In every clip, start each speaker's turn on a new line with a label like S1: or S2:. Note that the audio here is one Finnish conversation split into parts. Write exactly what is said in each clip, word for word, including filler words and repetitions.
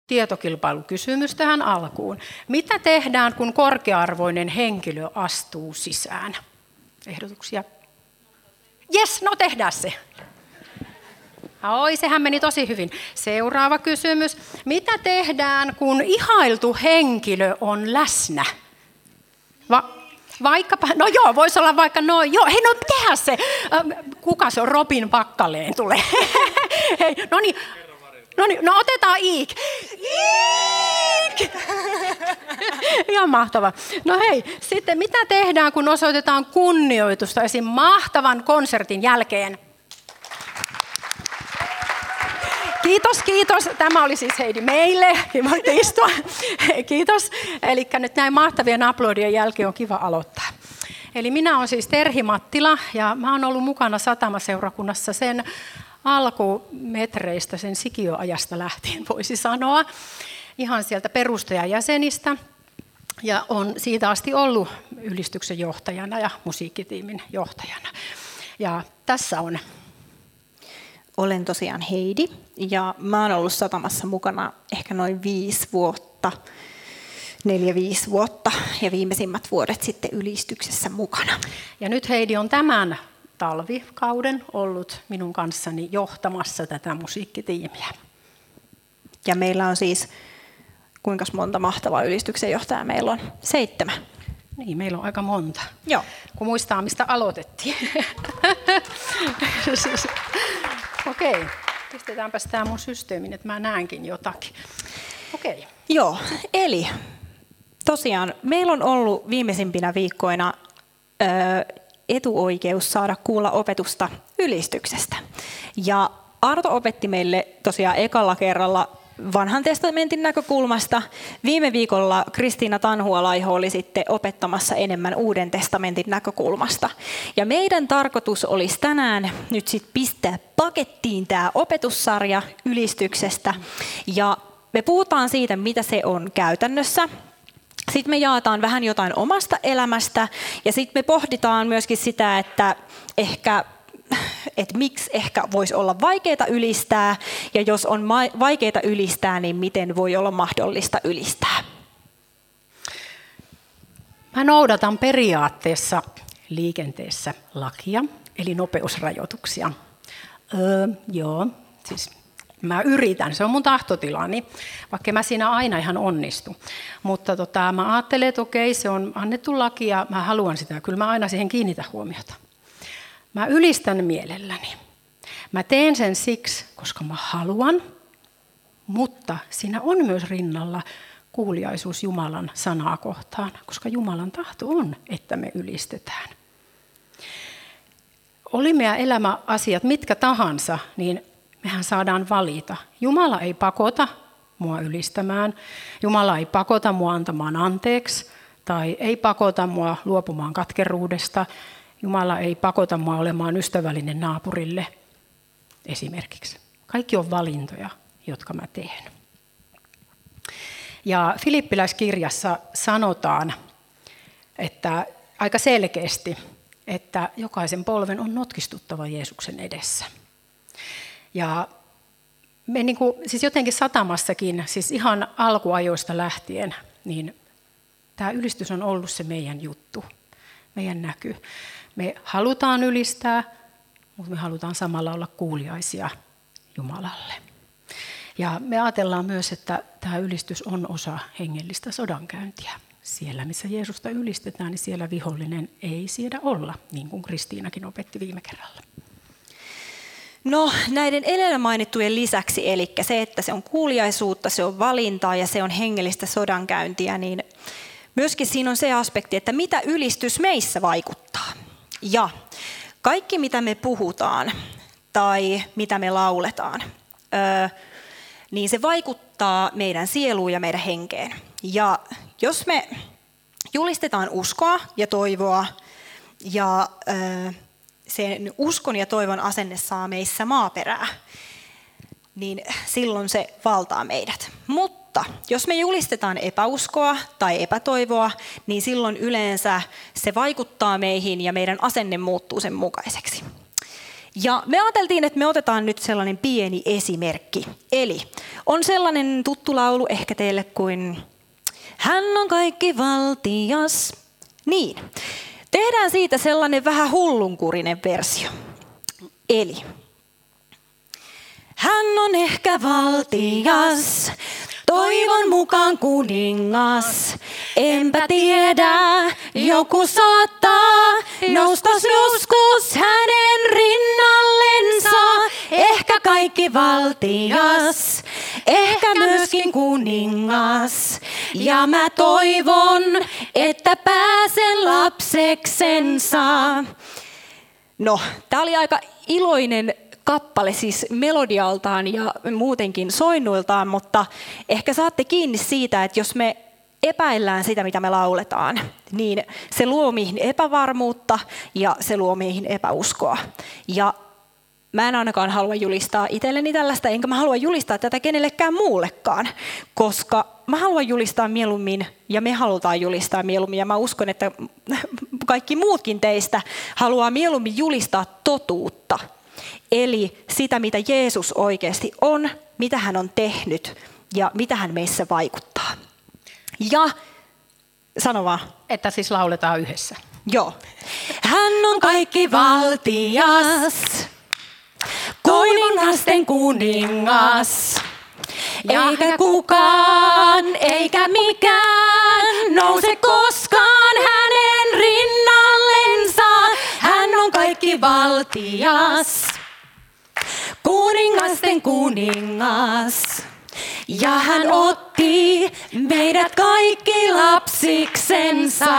S1: tietokilpailukysymys tähän alkuun. Mitä tehdään, kun korkea-arvoinen henkilö astuu sisään? Ehdotuksia? Jes, no tehdään se. Oi, sehän meni tosi hyvin. Seuraava kysymys. Mitä tehdään, kun ihailtu henkilö on läsnä? Va- vaikkapa, no joo, voisi olla vaikka noin. Joo, hei, no tehdään se. Kuka se on? Robin Pakkaleen tulee. Hei, no niin. No niin, no otetaan Iik. Iik! Ihan mahtava. No hei, sitten mitä tehdään, kun osoitetaan kunnioitusta esim. Mahtavan konsertin jälkeen? Kiitos, kiitos. Tämä oli siis Heidi meille. Voitte istua. Kiitos. Eli nyt näin mahtavien aplodien jälkeen on kiva aloittaa. Eli minä olen siis Terhi Mattila ja mä oon ollut mukana Satamaseurakunnassa sen alkumetreistä, sen sikiöajasta lähtien voisi sanoa. Ihan sieltä perustajajäsenistä. Ja on siitä asti ollut ylistyksen johtajana ja musiikkitiimin johtajana. Ja tässä on.
S2: Olen tosiaan Heidi ja mä oon ollut Satamassa mukana ehkä noin viisi vuotta, neljä viisi vuotta ja viimeisimmät vuodet sitten ylistyksessä mukana.
S1: Ja nyt Heidi on tämän talvikauden ollut minun kanssani johtamassa tätä musiikkitiimiä.
S2: Ja meillä on siis, kuinka monta mahtavaa ylistyksen johtajaa meillä on? Seitsemän.
S1: Niin, meillä on aika monta.
S2: Joo.
S1: Kun muistaa, mistä aloitettiin. Okei, okay. Pistetäänpäs tämä mun systeemin, että mä näenkin jotakin. Okei. Okay.
S2: Joo, eli tosiaan meillä on ollut viimeisimpinä viikkoina ö, etuoikeus saada kuulla opetusta ylistyksestä. Ja Arto opetti meille tosiaan ekalla kerralla Vanhan testamentin näkökulmasta. Viime viikolla Kristiina Tanhualaiho oli sitten opettamassa enemmän Uuden testamentin näkökulmasta. Ja meidän tarkoitus olisi tänään nyt sitten pistää pakettiin tämä opetussarja ylistyksestä. Ja me puhutaan siitä, mitä se on käytännössä. Sitten me jaetaan vähän jotain omasta elämästä ja sitten me pohditaan myöskin sitä, että ehkä että miksi ehkä voisi olla vaikeaa ylistää, ja jos on vaikeaa ylistää, niin miten voi olla mahdollista ylistää?
S1: Mä noudatan periaatteessa liikenteessä lakia, eli nopeusrajoituksia. Öö, joo, siis mä yritän, se on mun tahtotilani, vaikka mä siinä aina ihan onnistu. Mutta tota, mä ajattelen, että okei, se on annettu laki ja mä haluan sitä, kyllä mä aina siihen kiinnitän huomiota. Mä ylistän mielelläni. Mä teen sen siksi, koska mä haluan, mutta siinä on myös rinnalla kuuliaisuus Jumalan sanaa kohtaan, koska Jumalan tahto on, että me ylistetään. Oli meidän elämäasiat mitkä tahansa, niin mehän saadaan valita. Jumala ei pakota mua ylistämään, Jumala ei pakota mua antamaan anteeksi, tai ei pakota mua luopumaan katkeruudesta, Jumala ei pakota mua olemaan ystävällinen naapurille esimerkiksi. Kaikki on valintoja, jotka mä teen. Ja Filippiläiskirjassa sanotaan, että aika selkeästi, että jokaisen polven on notkistuttava Jeesuksen edessä. Ja me niin kuin, siis jotenkin Satamassakin, siis ihan alkuajoista lähtien, niin tämä ylistys on ollut se meidän juttu, meidän näky. Me halutaan ylistää, mutta me halutaan samalla olla kuuliaisia Jumalalle. Ja me ajatellaan myös, että tämä ylistys on osa hengellistä sodankäyntiä. Siellä, missä Jeesusta ylistetään, niin siellä vihollinen ei siedä olla, niin kuin Kristiinakin opetti viime kerralla.
S2: No näiden edellä mainittujen lisäksi, eli se, että se on kuuliaisuutta, se on valintaa ja se on hengellistä sodankäyntiä, niin myöskin siinä on se aspekti, että mitä ylistys meissä vaikuttaa. Ja kaikki, mitä me puhutaan tai mitä me lauletaan, niin se vaikuttaa meidän sieluun ja meidän henkeen. Ja jos me julistetaan uskoa ja toivoa ja sen uskon ja toivon asenne saa meissä maaperää, niin silloin se valtaa meidät. Mutta jos me julistetaan epäuskoa tai epätoivoa, niin silloin yleensä se vaikuttaa meihin ja meidän asenne muuttuu sen mukaiseksi. Ja me ajateltiin, että me otetaan nyt sellainen pieni esimerkki. Eli on sellainen tuttu laulu ehkä teille kuin hän on kaikki valtias. Niin, tehdään siitä sellainen vähän hullunkurinen versio. Eli hän on ehkä valtias, toivon mukaan kuningas. Enpä tiedä, joku saattaa noustas joskus hänen rinnallensa. Ehkä kaikki valtias, ehkä myöskin kuningas. Ja mä toivon, että pääsen lapseksensa. No, tää oli aika iloinen kappale siis melodialtaan ja muutenkin soinnuiltaan, mutta ehkä saatte kiinni siitä, että jos me epäillään sitä, mitä me lauletaan, niin se luo meihin epävarmuutta ja se luo meihin epäuskoa. Ja mä en ainakaan halua julistaa itselleni tällaista, enkä mä halua julistaa tätä kenellekään muullekaan, koska mä haluan julistaa mieluummin ja me halutaan julistaa mieluummin ja mä uskon, että kaikki muutkin teistä haluaa mieluummin julistaa totuutta. Eli sitä, mitä Jeesus oikeasti on, mitä hän on tehnyt ja mitä hän meissä vaikuttaa. Ja sano vaan.
S1: Että siis lauletaan yhdessä.
S2: Joo. Hän on kaikki valtias, kuningasten kuningas. Eikä kukaan, eikä mikään nouse koskaan hänen rinnallensa. Hän on kaikki valtias, kuningasten kuningas. Ja hän otti meidät kaikki lapsiksensa.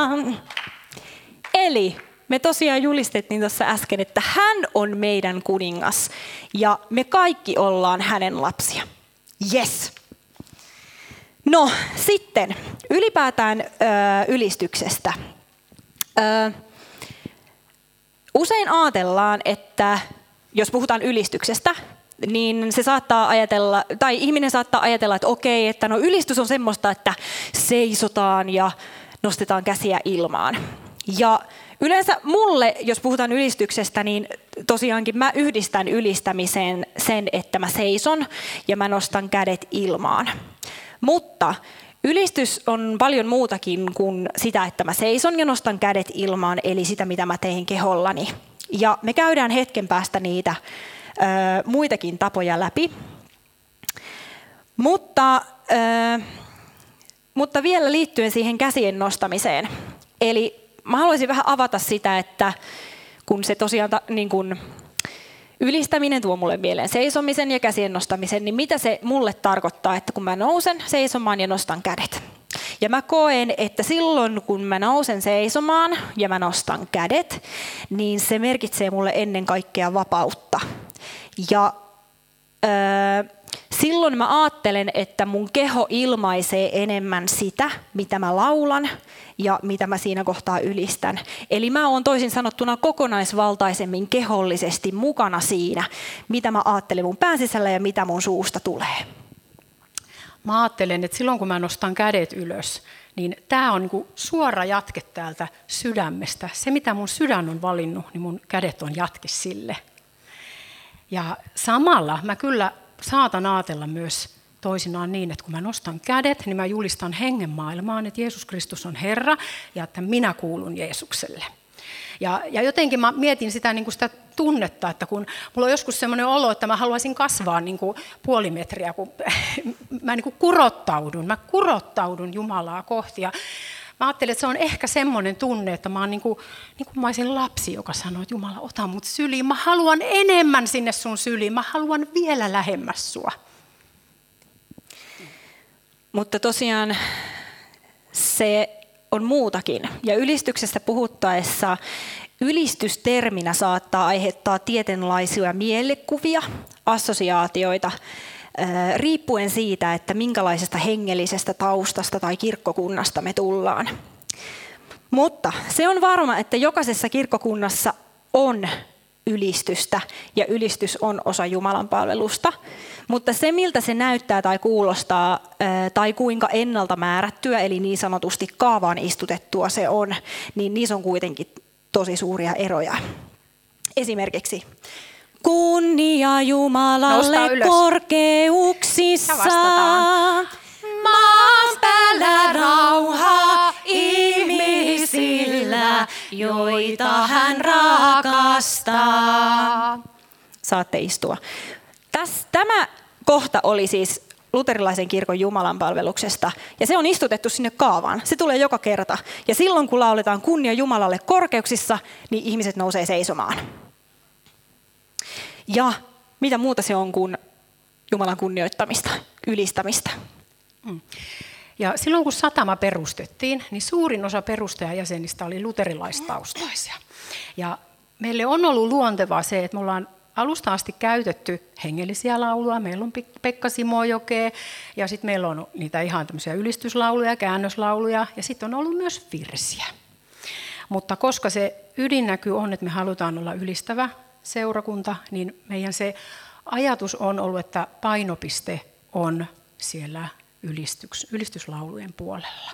S2: Eli me tosiaan julistettiin tuossa äsken, että hän on meidän kuningas ja me kaikki ollaan hänen lapsia. Yes. No sitten ylipäätään ö, ylistyksestä. Ö, usein ajatellaan, että jos puhutaan ylistyksestä, niin se saattaa ajatella, tai ihminen saattaa ajatella, että okei, että no ylistys on semmoista, että seisotaan ja nostetaan käsiä ilmaan. Ja yleensä mulle, jos puhutaan ylistyksestä, niin tosiaankin mä yhdistän ylistämiseen sen, että mä seison ja mä nostan kädet ilmaan. Mutta ylistys on paljon muutakin kuin sitä, että mä seison ja nostan kädet ilmaan, eli sitä, mitä mä teen kehollani. Ja me käydään hetken päästä niitä ö, muitakin tapoja läpi. Mutta, ö, mutta vielä liittyen siihen käsien nostamiseen. Eli mä haluaisin vähän avata sitä, että kun se tosiaan niin kun ylistäminen tuo mulle mieleen seisomisen ja käsien nostamisen, niin mitä se mulle tarkoittaa, että kun mä nousen seisomaan ja nostan kädet. Ja mä koen, että silloin kun mä nousen seisomaan ja mä nostan kädet, niin se merkitsee mulle ennen kaikkea vapautta. Ja öö, silloin mä ajattelen, että mun keho ilmaisee enemmän sitä, mitä mä laulan ja mitä mä siinä kohtaa ylistän. Eli mä oon toisin sanottuna kokonaisvaltaisemmin kehollisesti mukana siinä, mitä mä ajattelen mun pään sisällä ja mitä mun suusta tulee.
S1: Mä ajattelen, että silloin kun mä nostan kädet ylös, niin tämä on niinku suora jatke täältä sydämestä. Se, mitä mun sydän on valinnut, niin mun kädet on jatke sille. Ja samalla mä kyllä saatan ajatella myös toisinaan niin, että kun mä nostan kädet, niin mä julistan hengen maailmaan, että Jeesus Kristus on Herra ja että minä kuulun Jeesukselle. Ja, ja jotenkin mä mietin sitä, niin kuin sitä tunnetta, että kun mulla on joskus semmoinen olo, että mä haluaisin kasvaa niin kuin puoli metriä, kun mä niin kuin kurottaudun, mä kurottaudun Jumalaa kohti. Ja mä ajattelin, että se on ehkä semmoinen tunne, että mä oon niin kuin, niin kuin mä olisin lapsi, joka sanoo, että Jumala, ota mut syliin. Mä haluan enemmän sinne sun syliin, mä haluan vielä lähemmäs sua.
S2: Mutta tosiaan se on muutakin. Ja ylistyksestä puhuttaessa ylistysterminä saattaa aiheuttaa tietynlaisia mielikuvia, assosiaatioita, riippuen siitä, että minkälaisesta hengellisestä taustasta tai kirkkokunnasta me tullaan. Mutta se on varma, että jokaisessa kirkkokunnassa on ylistystä ja ylistys on osa Jumalan palvelusta. Mutta se, miltä se näyttää tai kuulostaa tai kuinka ennalta määrättyä, eli niin sanotusti kaavaan istutettua se on, niin niissä on kuitenkin tosi suuria eroja. Esimerkiksi kunnia Jumalalle korkeuksissa, maan päällä rauha ihmisillä, joita hän rakastaa. Saatte istua. Täs, tämä kohta oli siis luterilaisen kirkon jumalanpalveluksesta, ja se on istutettu sinne kaavaan. Se tulee joka kerta. Ja silloin, kun lauletaan kunnia Jumalalle korkeuksissa, niin ihmiset nousee seisomaan. Ja mitä muuta se on kuin Jumalan kunnioittamista, ylistämistä.
S1: Mm. Ja silloin, kun satama perustettiin, niin suurin osa perustajajäsenistä oli luterilaistaustaisia. Ja meille on ollut luontevaa se, että me ollaan alusta asti käytetty hengellisiä lauluja. Meillä on Pekka Simojokee ja sitten meillä on niitä ihan tämmöisiä ylistyslauluja, käännöslauluja ja sitten on ollut myös virsiä. Mutta koska se ydinnäky on, että me halutaan olla ylistävä seurakunta, niin meidän se ajatus on ollut, että painopiste on siellä ylistys, ylistyslaulujen puolella.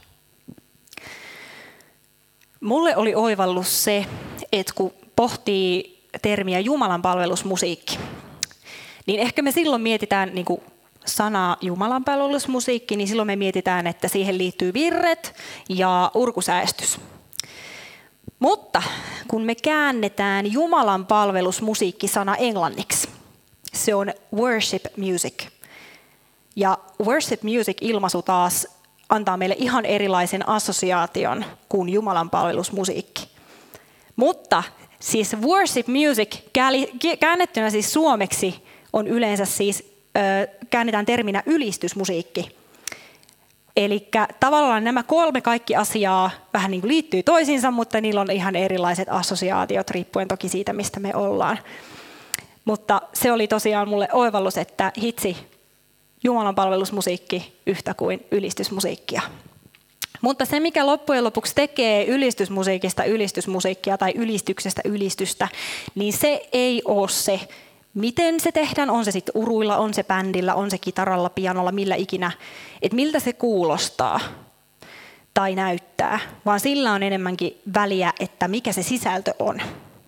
S2: Mulle oli oivallus se, että kun pohtii termiä Jumalan palvelusmusiikki, niin ehkä me silloin mietitään niin kuin sanaa Jumalan palvelusmusiikki, niin silloin me mietitään, että siihen liittyy virret ja urkusäestys. Mutta kun me käännetään Jumalan palvelusmusiikki-sana englanniksi, se on worship music. Ja worship music-ilmaisu taas antaa meille ihan erilaisen assosiaation kuin Jumalan palvelusmusiikki. Mutta siis worship music käännettynä siis suomeksi on yleensä siis, käännetään terminä ylistysmusiikki. Eli tavallaan nämä kolme kaikki asiaa vähän niin kuin liittyy toisiinsa, mutta niillä on ihan erilaiset assosiaatiot riippuen toki siitä, mistä me ollaan. Mutta se oli tosiaan mulle oivallus, että hitsi, Jumalan palvelusmusiikki yhtä kuin ylistysmusiikkia. Mutta se, mikä loppujen lopuksi tekee ylistysmusiikista ylistysmusiikkia tai ylistyksestä ylistystä, niin se ei ole se, miten se tehdään, on se sitten uruilla, on se bändillä, on se kitaralla, pianolla, millä ikinä, että miltä se kuulostaa tai näyttää, vaan sillä on enemmänkin väliä, että mikä se sisältö on.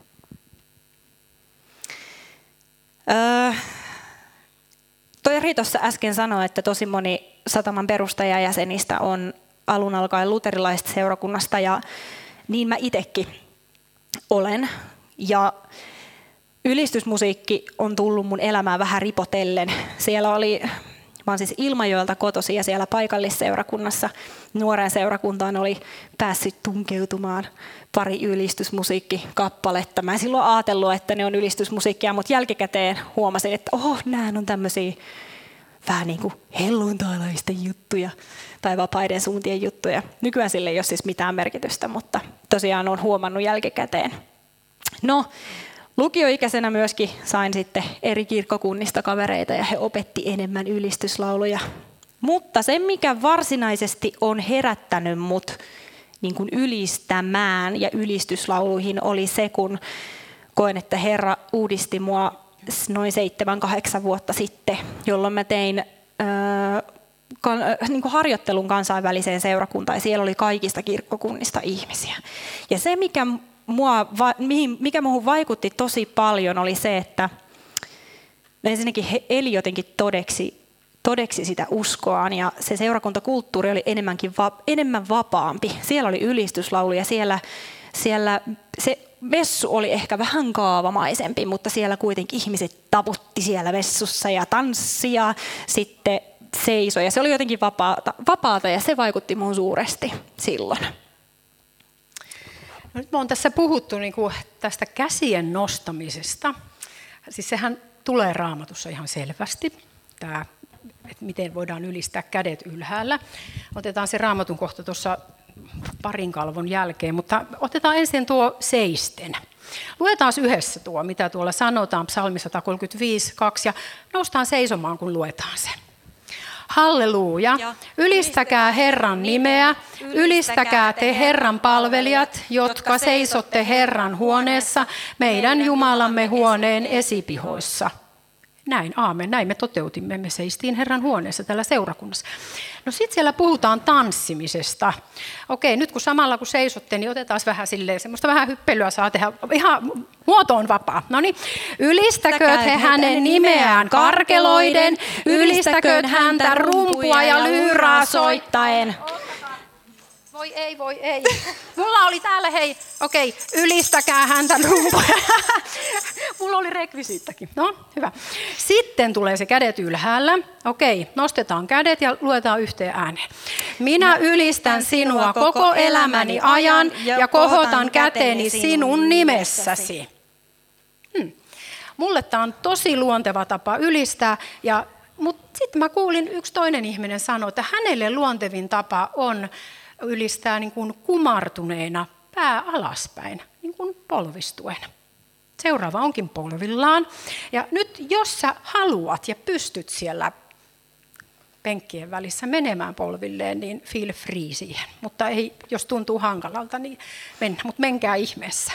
S2: Öö, Tori tuossa äsken sanoi, että tosi moni sataman perustajajäsenistä on alun alkaen luterilaisesta seurakunnasta, ja niin mä itsekin olen. Ja ylistysmusiikki on tullut mun elämään vähän ripotellen. Siellä oli, mä oon siis Ilmajoelta kotoisin ja siellä paikallisseurakunnassa nuoreen seurakuntaan oli päässyt tunkeutumaan pari ylistysmusiikkikappaletta. Mä en silloin ajatellut, että ne on ylistysmusiikkia, mutta jälkikäteen huomasin, että oho, nämä on tämmöisiä vähän niin kuin helluntailaisten juttuja tai vapaiden suuntien juttuja. Nykyään sille ei ole siis mitään merkitystä, mutta tosiaan olen huomannut jälkikäteen. No, lukioikäisenä myöskin sain sitten eri kirkkokunnista kavereita ja he opetti enemmän ylistyslauluja. Mutta se, mikä varsinaisesti on herättänyt mut niin kuin ylistämään ja ylistyslauluihin, oli se, kun koen, että Herra uudisti mua noin seitsemän, kahdeksan vuotta sitten, jolloin mä tein öö, kan, niin kuin harjoittelun kansainväliseen seurakuntaan ja siellä oli kaikista kirkkokunnista ihmisiä. Ja se, mikä Mua, mihin, mikä minuun vaikutti tosi paljon, oli se, että ensinnäkin he eli jotenkin todeksi, todeksi sitä uskoaan, ja se seurakuntakulttuuri oli enemmänkin va, enemmän vapaampi. Siellä oli ylistyslaulu, ja siellä, siellä se messu oli ehkä vähän kaavamaisempi, mutta siellä kuitenkin ihmiset taputti siellä messussa ja tanssi ja sitten seisoi. Ja se oli jotenkin vapaata, vapaata ja se vaikutti minuun suuresti silloin.
S1: No nyt me on tässä puhuttu niin kuin tästä käsien nostamisesta. Siis sehän tulee Raamatussa ihan selvästi, tämä, että miten voidaan ylistää kädet ylhäällä. Otetaan se Raamatun kohta tuossa parin kalvon jälkeen, mutta otetaan ensin tuo seisten. Luetaan yhdessä tuo, mitä tuolla sanotaan, psalmi sata kolmekymmentäviisi, kaksi, ja noustaan seisomaan, kun luetaan se. Halleluja. Ylistäkää Herran nimeä, ylistäkää te Herran palvelijat, jotka seisotte Herran huoneessa, meidän Jumalamme huoneen esipihoissa. Näin, aamen, näin me toteutimme. Me seistiin Herran huoneessa täällä seurakunnassa. No sitten siellä puhutaan tanssimisesta. Okei, nyt kun samalla kun seisotte, niin otetaan vähän silleen, semmoista vähän hyppelyä saa tehdä. Ihan muoto on vapaa. No niin, ylistäkööt he hänen nimeään karkeloiden, ylistäkööt häntä rumpua ja lyyraa soittaen. Voi ei, voi ei. Mulla oli täällä, hei, okei, ylistäkää häntä rumpuja. Mulla oli rekvisiittakin. No, hyvä. Sitten tulee se kädet ylhäällä. Okei, nostetaan kädet ja luetaan yhteen ääneen. Minä ylistän sinua koko elämäni ajan ja kohotan käteni sinun nimessäsi. Hmm. Mulle tämä on tosi luonteva tapa ylistää, ja, mutta sitten mä kuulin yksi toinen ihminen sanoa, että hänelle luontevin tapa on ylistää niin kuin kumartuneena pää alaspäin, niin kuin polvistuen. Seuraava onkin polvillaan. Ja nyt jos sä haluat ja pystyt siellä penkkien välissä menemään polvilleen, niin feel free siihen. Mutta ei, jos tuntuu hankalalta, niin mennä. Mutta menkää ihmeessä.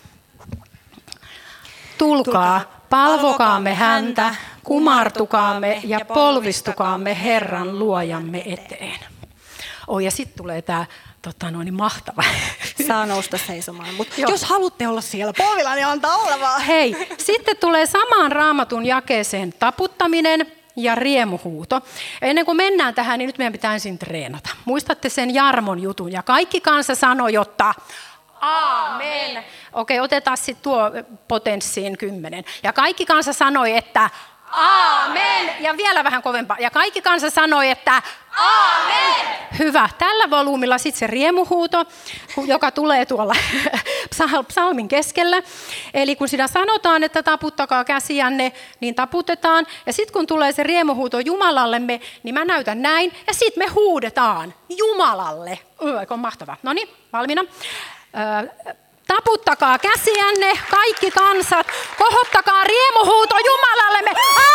S1: Tulkaa, palvokaamme häntä, kumartukaamme ja polvistukaamme Herran luojamme eteen. Oh, ja sitten tulee tämä tota, noin, mahtava.
S2: Saa nousta seisomaan, mutta jos haluatte olla siellä polvilla, niin antaa olla vaan.
S1: Hei, sitten tulee samaan Raamatun jakeeseen taputtaminen ja riemuhuuto. Ja ennen kuin mennään tähän, niin nyt meidän pitää ensin treenata. Muistatte sen Jarmon jutun, ja kaikki kansa sanoi, jotta aamen. Okei, otetaan sitten tuo potenssiin kymmenen. Ja kaikki kansa sanoi, että aamen. Ja vielä vähän kovempaa. Ja kaikki kansa sanoi, että aamen. Hyvä. Tällä volyymilla sitten se riemuhuuto, joka tulee tuolla psalmin keskellä. Eli kun siinä sanotaan, että taputtakaa käsiänne, niin taputetaan. Ja sitten kun tulee se riemuhuuto Jumalallemme, niin mä näytän näin. Ja sitten me huudetaan Jumalalle. Eikö on mahtavaa? No niin, valmiina. Öö, Taputtakaa käsiänne, kaikki kansat, kohottakaa riemuhuuto Jumalallemme.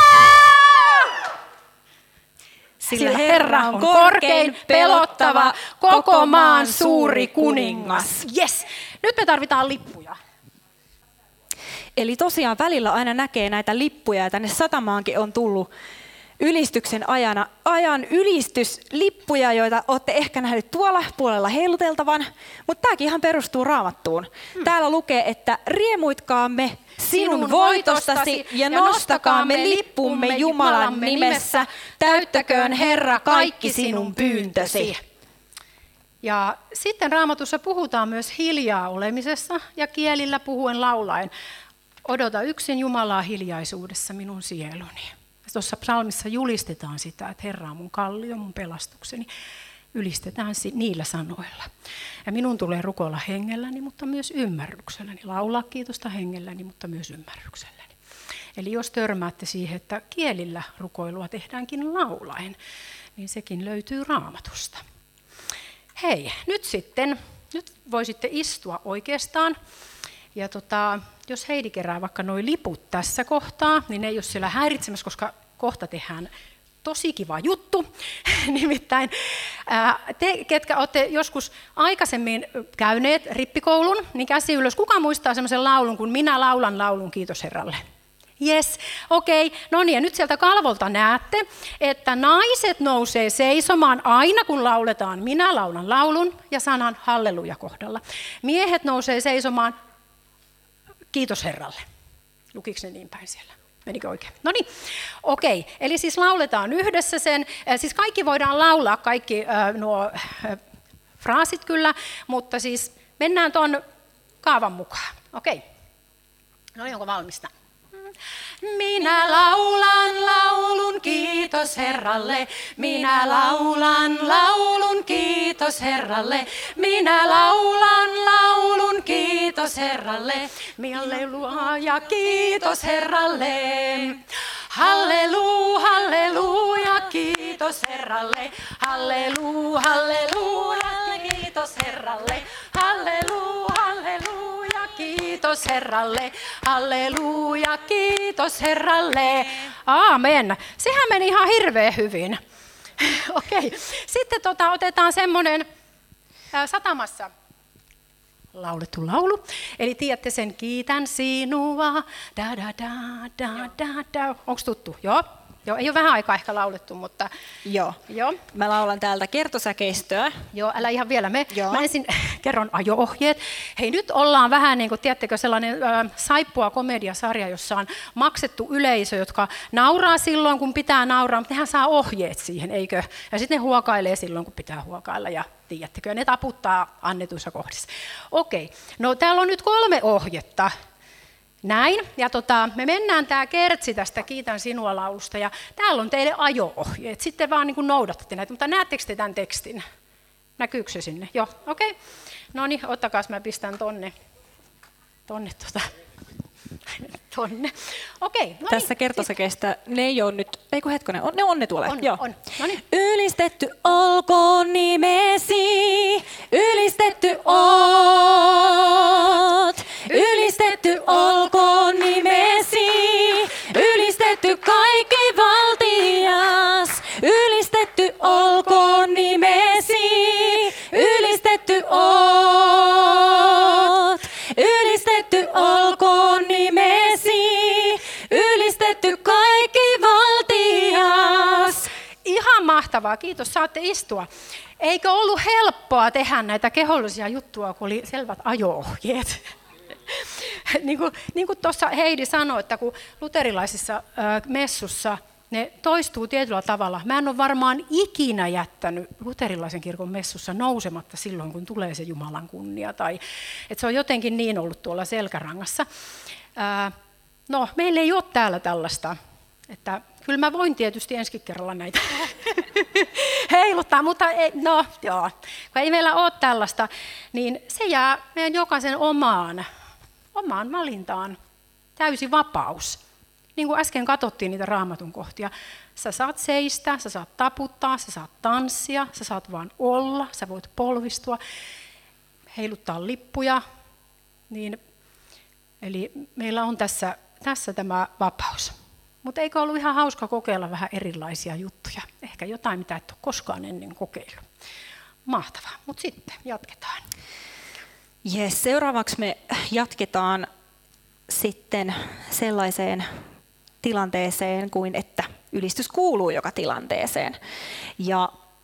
S1: Aa! Sillä Herra on korkein, pelottava, koko maan suuri kuningas. Yes. Nyt me tarvitaan lippuja.
S2: Eli tosiaan välillä aina näkee näitä lippuja, ja tänne satamaankin on tullut ylistyksen ajana, ajan ylistyslippuja, joita olette ehkä nähneet tuolla puolella heiluteltavan, mutta tämäkin ihan perustuu Raamattuun. Hmm. Täällä lukee, että riemuitkaamme sinun voitostasi ja nostakaamme lippumme Jumalan nimessä, täyttäköön Herra kaikki sinun pyyntösi.
S1: Ja sitten Raamatussa puhutaan myös hiljaa olemisesta ja kielillä puhuen laulaen. Odota yksin Jumalaa hiljaisuudessa minun sieluni. Tuossa psalmissa julistetaan sitä, että Herra on mun kallio, mun pelastukseni. Ylistetään niillä sanoilla. Ja minun tulee rukoilla hengelläni, mutta myös ymmärrykselläni. Laulaa kiitosta hengelläni, mutta myös ymmärrykselläni. Eli jos törmäätte siihen, että kielillä rukoilua tehdäänkin laulaen, niin sekin löytyy Raamatusta. Hei, nyt sitten, nyt voisitte istua oikeastaan. Ja tota, jos Heidi kerää vaikka nuo liput tässä kohtaa, niin ne ei ole siellä häiritsemässä, koska kohta tehdään tosi kiva juttu. Nimittäin te, ketkä olette joskus aikaisemmin käyneet rippikoulun, niin käsi ylös. Kuka muistaa semmoisen laulun, kun minä laulan laulun kiitos Herralle? Yes, okei. Okay. No niin, ja nyt sieltä kalvolta näette, että naiset nousee seisomaan aina, kun lauletaan minä laulan laulun ja sanan halleluja kohdalla. Miehet nousee seisomaan kiitos Herralle. Lukiko ne niin päin siellä? Menikö oikein? No niin, okei. Eli siis lauletaan yhdessä sen. Siis kaikki voidaan laulaa, kaikki äh, nuo äh, fraasit kyllä, mutta siis mennään tuon kaavan mukaan. Okei. No niin, onko valmista? Minä laulan laulun kiitos Herralle, minä laulan laulun kiitos Herralle, minä laulan laulun kiitos Herralle, halleluja kiitos Herralle. Hallelu, halleluja, kiitos Herralle, hallelu, halleluja, kiitos Herralle, hallelu, halleluja, kiitos Herralle, halleluja, kiitos Herralle. Aamen. Sehän meni ihan hirveän hyvin. Okei. Sitten tota, otetaan semmoinen äh, satamassa. laulettu laulu. Eli tiedätte sen kiitän sinua, da da da da da da. Onko tuttu? Joo. Joo, ei ole vähän aikaa ehkä laulettu, mutta...
S2: Joo.
S1: Joo.
S2: Mä laulan täältä kertosäkeistöä.
S1: Joo, älä ihan vielä me.
S2: Joo.
S1: Mä ensin kerron ajo-ohjeet. Hei, nyt ollaan vähän niin kuin, tiedättekö, sellainen äh, saippua komediasarja, jossa on maksettu yleisö, jotka nauraa silloin, kun pitää nauraa, mutta nehän saa ohjeet siihen, eikö? Ja sitten ne huokailee silloin, kun pitää huokailla, ja tiedättekö, ne taputtaa annetuissa kohdissa. Okei, no täällä on nyt kolme ohjetta. Näin, ja tota, me mennään tämä kertsi tästä Kiitän sinua -laulusta, ja täällä on teille ajo-ohjeet. Sitten vaan niin kuin noudatatte näitä, mutta näettekö te tämän tekstin? Näkyykö se sinne? Joo, okei. Okay. No niin, ottakaa, mä pistän tonne. Tonne tota. Tonne. Okei, okay, no
S2: Tässä
S1: niin,
S2: kertosäkeistä ne ei ole nyt, ei kun hetkonen, on, ne on ne tulee.
S1: On,
S2: Joo.
S1: on. No niin.
S2: Ylistetty olkoon nimesi, ylistetty oot. Ylistetty olkoon nimesi, ylistetty kaikki valtias. Ylistetty olkoon nimesi, ylistetty oot. Ylistetty olkoon nimesi, ylistetty kaikki valtias. Ihan mahtavaa, kiitos, saatte istua. Eikö ollut helppoa tehdä näitä kehollisia juttuja, kun oli selvät ajo-ohjeet? niin kuin, niin kuin tuossa Heidi sanoi, että kun luterilaisissa äh, messussa ne toistuu tietyllä tavalla. Mä en ole varmaan ikinä jättänyt luterilaisen kirkon messussa nousematta silloin, kun tulee se Jumalan kunnia. Tai, että se on jotenkin niin ollut tuolla selkärangassa. Ää, no, meillä ei ole täällä tällaista. Että, kyllä mä voin tietysti ensi kerralla näitä heiluttaa, mutta ei, no, joo. Kun ei meillä ole tällaista, niin se jää meidän jokaisen omaan, omaan valintaan. Täysi vapaus. Niin kuin äsken katsottiin niitä Raamatun kohtia, sä saat seistä, sä saat taputtaa, sä saat tanssia, sä saat vaan olla, sä voit polvistua, heiluttaa lippuja. Niin, eli meillä on tässä, tässä tämä vapaus. Mutta eikö ollut ihan hauska kokeilla vähän erilaisia juttuja? Ehkä jotain, mitä et ole koskaan ennen kokeillut. Mahtavaa, mutta sitten jatketaan. Yes, seuraavaksi me jatketaan sitten sellaiseen tilanteeseen kuin, että ylistys kuuluu joka tilanteeseen. Ja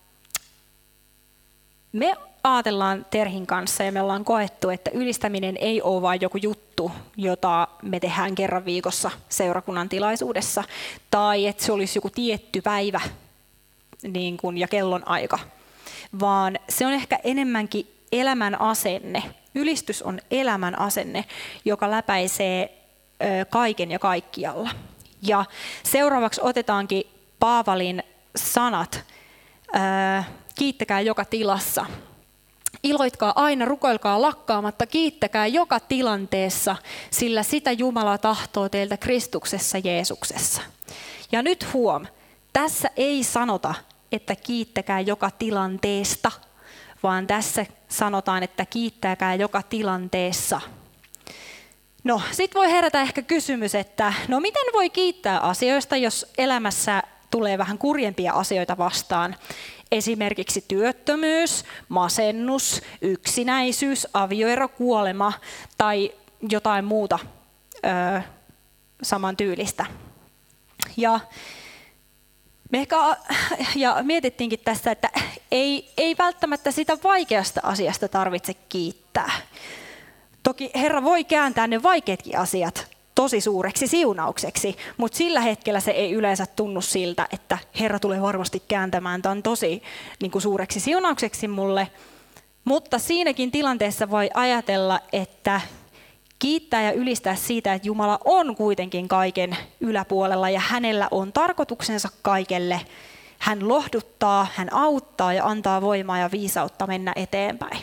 S2: me ajatellaan Terhin kanssa ja me ollaan koettu, että ylistäminen ei ole vain joku juttu, jota me tehdään kerran viikossa seurakunnan tilaisuudessa, tai että se olisi joku tietty päivä niin kuin, ja kellon aika, vaan se on ehkä enemmänkin elämän asenne. Ylistys on elämän asenne, joka läpäisee ö, kaiken ja kaikkialla. Ja seuraavaksi otetaankin Paavalin sanat, ö, kiittäkää joka tilassa. Iloitkaa aina, rukoilkaa lakkaamatta, kiittäkää joka tilanteessa, sillä sitä Jumala tahtoo teiltä Kristuksessa Jeesuksessa. Ja nyt huom, tässä ei sanota, että kiittäkää joka tilanteesta, vaan tässä sanotaan, että kiittäkää joka tilanteessa. No, sit voi herätä ehkä kysymys, että no miten voi kiittää asioista, jos elämässä tulee vähän kurjempia asioita vastaan. Esimerkiksi työttömyys, masennus, yksinäisyys, avioero, kuolema tai jotain muuta ö, samantyylistä. Ja me ehkä ja mietittiinkin tässä, että ei, ei välttämättä sitä vaikeasta asiasta tarvitse kiittää. Toki Herra voi kääntää ne vaikeatkin asiat tosi suureksi siunaukseksi, mutta sillä hetkellä se ei yleensä tunnu siltä, että Herra tulee varmasti kääntämään tämän tosi niin kuin suureksi siunaukseksi mulle. Mutta siinäkin tilanteessa voi ajatella, että kiittää ja ylistää siitä, että Jumala on kuitenkin kaiken yläpuolella ja hänellä on tarkoituksensa kaikelle. Hän lohduttaa, hän auttaa ja antaa voimaa ja viisautta mennä eteenpäin.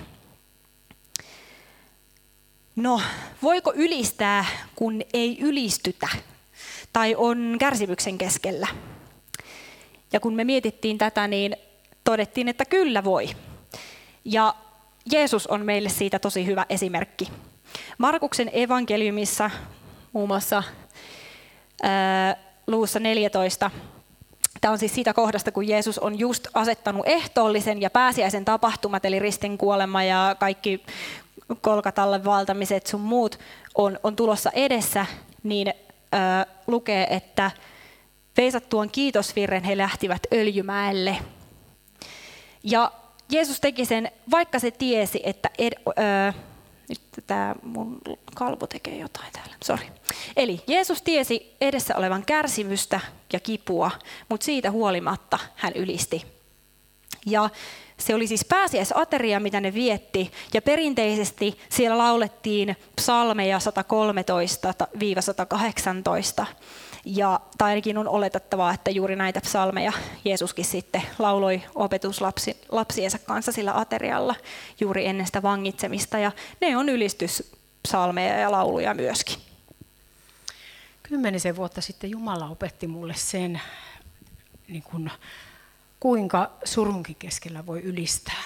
S2: No, voiko ylistää, kun ei ylistytä tai on kärsimyksen keskellä? Ja kun me mietittiin tätä, niin todettiin, että kyllä voi. Ja Jeesus on meille siitä tosi hyvä esimerkki. Markuksen evankeliumissa muun muassa ää, luvussa neljätoista, tämä on siis siitä kohdasta, kun Jeesus on just asettanut ehtoollisen ja pääsiäisen tapahtumat, eli ristin kuolema ja kaikki Kolkatalle valtamiset sun muut on, on tulossa edessä, niin ö, lukee, että veisattuaan kiitosvirren he lähtivät Öljymäelle. Ja Jeesus teki sen, vaikka se tiesi, että... Ed, ö, nyt tämä mun kalvo tekee jotain täällä, sori. Eli Jeesus tiesi edessä olevan kärsimystä ja kipua, mutta siitä huolimatta hän ylisti. Ja se oli siis pääsiäisateria, mitä ne vietti, ja perinteisesti siellä laulettiin psalmeja sata kolmetoista sata kahdeksantoista, ja tai ainakin on oletettavaa, että juuri näitä psalmeja Jeesuskin sitten lauloi opetuslapsiensa kanssa sillä aterialla juuri ennen sitä vangitsemista, ja ne on ylistyspsalmeja ja lauluja myöskin.
S1: Kymmenisen vuotta sitten Jumala opetti mulle sen, niin kun, kuinka surunkin keskellä voi ylistää.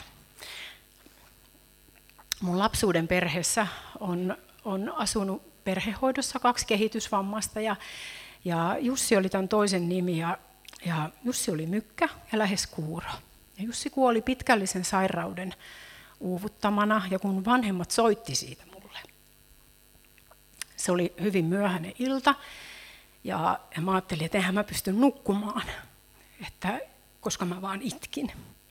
S1: Mun lapsuuden perheessä on, on asunut perhehoidossa kaksi kehitysvammasta, ja, ja Jussi oli tämän toisen nimi, ja, ja Jussi oli mykkä ja lähes kuuro. Ja Jussi kuoli pitkällisen sairauden uuvuttamana, ja kun vanhemmat soitti siitä mulle. Se oli hyvin myöhäinen ilta, ja, ja mä ajattelin, että eihän mä pysty nukkumaan, että, koska mä vaan itkin.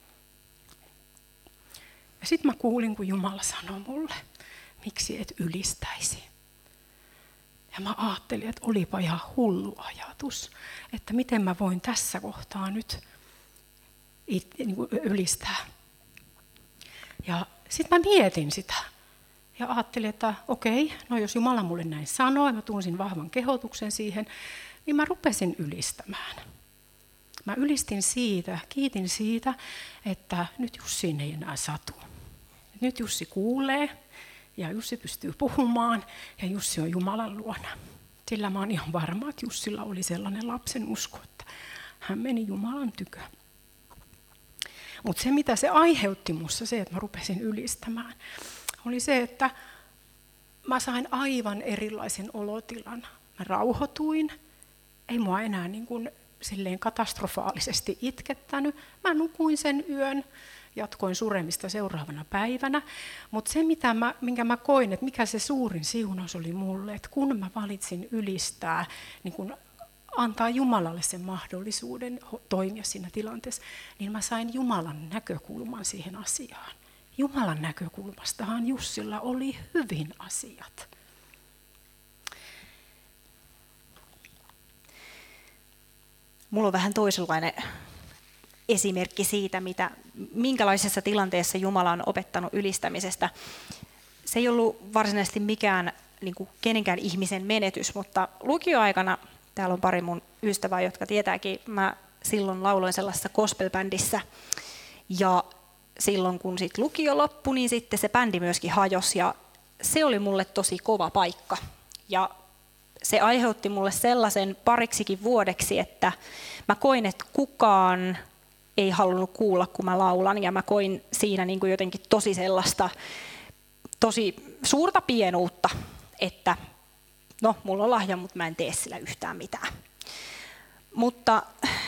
S1: Ja sitten mä kuulin, kun Jumala sanoi mulle, miksi et ylistäisi. Ja mä ajattelin, että olipa ihan hullu ajatus, että miten mä voin tässä kohtaa nyt it, niin kuin ylistää. Ja sitten mä mietin sitä ja ajattelin, että okei, no jos Jumala mulle näin sanoi, mä tunsin vahvan kehotuksen siihen, niin mä rupesin ylistämään. Mä ylistin siitä, kiitin siitä, että nyt Jussiin ei enää satu. Nyt Jussi kuulee ja Jussi pystyy puhumaan ja Jussi on Jumalan luona. Sillä mä oon ihan varma, että Jussilla oli sellainen lapsen usko, että hän meni Jumalan tykö. Mutta se, mitä se aiheutti musta, se, että mä rupesin ylistämään, oli se, että mä sain aivan erilaisen olotilan. Mä rauhoituin, ei mua enää niin kuin silleen katastrofaalisesti itkettänyt. Mä nukuin sen yön, jatkoin suremista seuraavana päivänä, mutta se, mitä mä, minkä mä koin, että mikä se suurin siunaus oli mulle, että kun mä valitsin ylistää, niin kun antaa Jumalalle sen mahdollisuuden toimia siinä tilanteessa, niin mä sain Jumalan näkökulman siihen asiaan. Jumalan näkökulmastahan Jussilla oli hyvin asiat.
S2: Mulla on vähän toisenlainen esimerkki siitä, mitä, minkälaisessa tilanteessa Jumala on opettanut ylistämisestä. Se ei ollut varsinaisesti mikään niin kuin kenenkään ihmisen menetys, mutta lukioaikana, täällä on pari mun ystävää, jotka tietääkin, mä silloin lauloin sellaisessa gospel-bändissä, ja silloin kun sit lukio loppui, niin sitten se bändi myöskin hajosi, ja se oli mulle tosi kova paikka. Ja se aiheutti mulle sellaisen pariksikin vuodeksi, että mä koin, että kukaan ei halunnut kuulla, kun mä laulan, ja mä koin siinä niin kuin jotenkin tosi sellaista, tosi suurta pienuutta, että no, mulla on lahja, mutta mä en tee sillä yhtään mitään. Mutta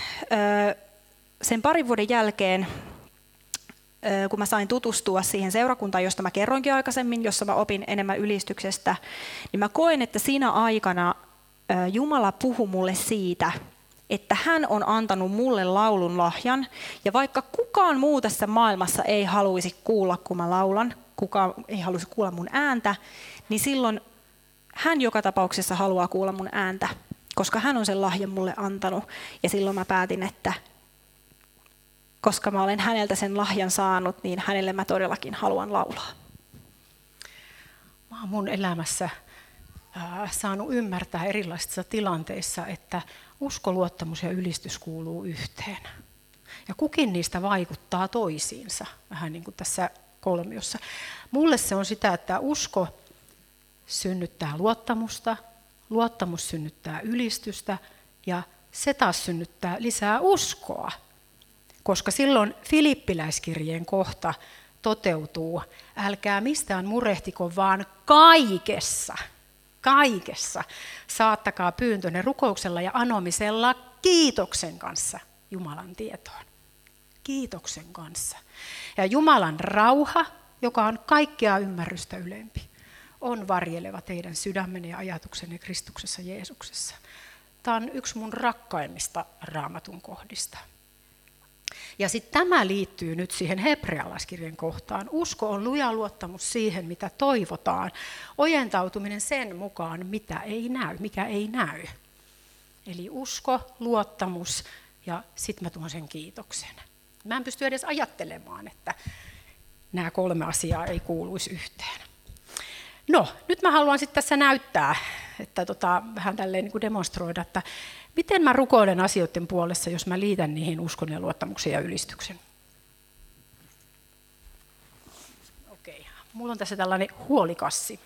S2: sen parin vuoden jälkeen, kun mä sain tutustua siihen seurakuntaan, josta mä kerroinkin aikaisemmin, jossa mä opin enemmän ylistyksestä, niin mä koen, että siinä aikana Jumala puhui mulle siitä, että hän on antanut mulle laulun lahjan, ja vaikka kukaan muu tässä maailmassa ei haluaisi kuulla, kun mä laulan, kukaan ei haluaisi kuulla mun ääntä, niin silloin hän joka tapauksessa haluaa kuulla mun ääntä, koska hän on sen lahjan mulle antanut, ja silloin mä päätin, että koska mä olen häneltä sen lahjan saanut, niin hänelle mä todellakin haluan laulaa.
S1: Mä oon mun elämässä äh, saanut ymmärtää erilaisissa tilanteissa, että usko, luottamus ja ylistys kuuluu yhteen. Ja kukin niistä vaikuttaa toisiinsa, vähän niin kuin tässä kolmiossa. Mulle se on sitä, että usko synnyttää luottamusta, luottamus synnyttää ylistystä ja se taas synnyttää lisää uskoa. Koska silloin Filippiläiskirjeen kohta toteutuu, älkää mistään murehtiko, vaan kaikessa, kaikessa saattakaa pyyntönne rukouksella ja anomisella kiitoksen kanssa Jumalan tietoon. Kiitoksen kanssa. Ja Jumalan rauha, joka on kaikkea ymmärrystä ylempi, on varjeleva teidän sydämenne ja ajatuksenne Kristuksessa Jeesuksessa. Tämä on yksi mun rakkaimmista Raamatun kohdista. Ja sitten tämä liittyy nyt siihen hebrealaiskirjan kohtaan. Usko on luja luottamus siihen, mitä toivotaan. Ojentautuminen sen mukaan, mitä ei näy, mikä ei näy. Eli usko, luottamus ja sitten mä tuon sen kiitoksen. Mä en pysty edes ajattelemaan, että nämä kolme asiaa ei kuuluisi yhteen. No, nyt mä haluan sitten tässä näyttää, että tota, vähän tälleen niin kuin demonstroida, että miten mä rukoilen asioiden puolessa, jos mä liitän niihin uskon ja luottamuksen ja ylistyksen. Okei, mulla on tässä tällainen huolikassi.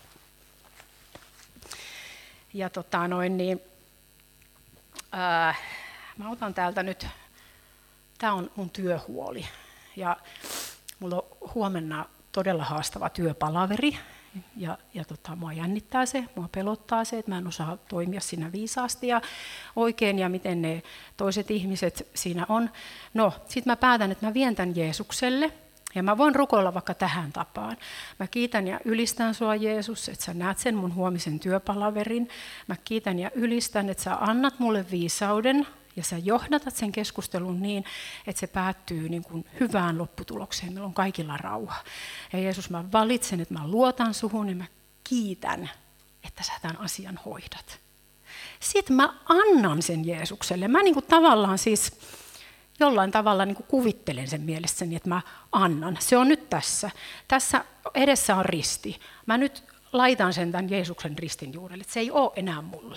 S1: Ja tota noin niin, ää, mä otan täältä nyt, tää on mun työhuoli. Ja mulla on huomenna todella haastava työpalaveri. Ja, ja tota, mua jännittää se, mua pelottaa se, että mä en osaa toimia siinä viisaasti ja oikein ja miten ne toiset ihmiset siinä on. No, sit mä päätän, että mä vien tämän Jeesukselle ja mä voin rukoilla vaikka tähän tapaan. Mä kiitän ja ylistän sua Jeesus, että sä näet sen mun huomisen työpalaverin. Mä kiitän ja ylistän, että sä annat mulle viisauden ja sä johdatat sen keskustelun niin, että se päättyy niin kuin hyvään lopputulokseen. Meillä on kaikilla rauha. Ja Jeesus, mä valitsen, että mä luotan suhun ja mä kiitän, että sä tämän asian hoidat. Sitten mä annan sen Jeesukselle. Mä niin kuin tavallaan siis jollain tavalla niin kuin kuvittelen sen mielessäni, että mä annan. Se on nyt tässä. Tässä edessä on risti. Mä nyt laitan sen tämän Jeesuksen ristin juurelle. Se ei ole enää mulla.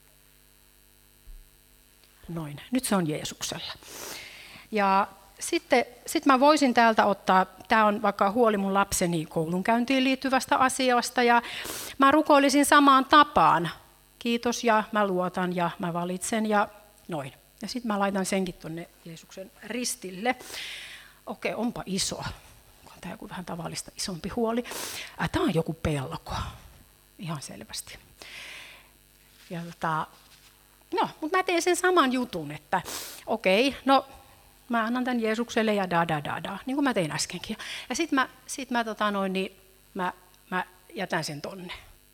S1: Noin, nyt se on Jeesuksella. Ja sitten sit mä voisin täältä ottaa, tämä on vaikka huoli mun lapseni koulunkäyntiin liittyvästä asiasta, ja mä rukoilisin samaan tapaan. Kiitos ja mä luotan ja mä valitsen ja noin. Ja sitten mä laitan senkin tuonne Jeesuksen ristille. Okei, onpa iso. Onko tämä joku vähän tavallista isompi huoli? Äh, tämä on joku pelko, ihan selvästi. Ja tota, no, mutta mä teen sen saman jutun, että okei, no mä annan tämän Jeesukselle ja da da da da, niin kuin mä tein äskenkin. Ja sitten mä, sit mä, tota noin, niin mä, mä jätän sen tonne.